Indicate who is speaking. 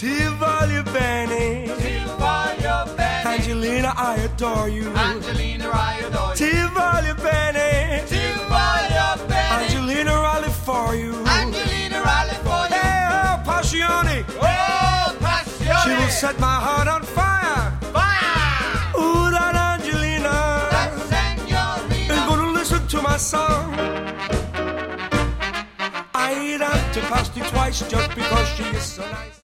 Speaker 1: Ti voglio bene, Angelina, I adore you.
Speaker 2: Angelina, I adore you.
Speaker 1: Ti voglio bene, Angelina, I live for you.
Speaker 2: Angelina, I live for you.
Speaker 1: Hey, oh, passione,
Speaker 2: Oh, passione.
Speaker 1: she will set my heart on fire.
Speaker 2: Fire.
Speaker 1: Ooh, that Angelina,
Speaker 2: That senorina.
Speaker 1: is gonna listen to my song. I eat antipasti twice just because she is so nice.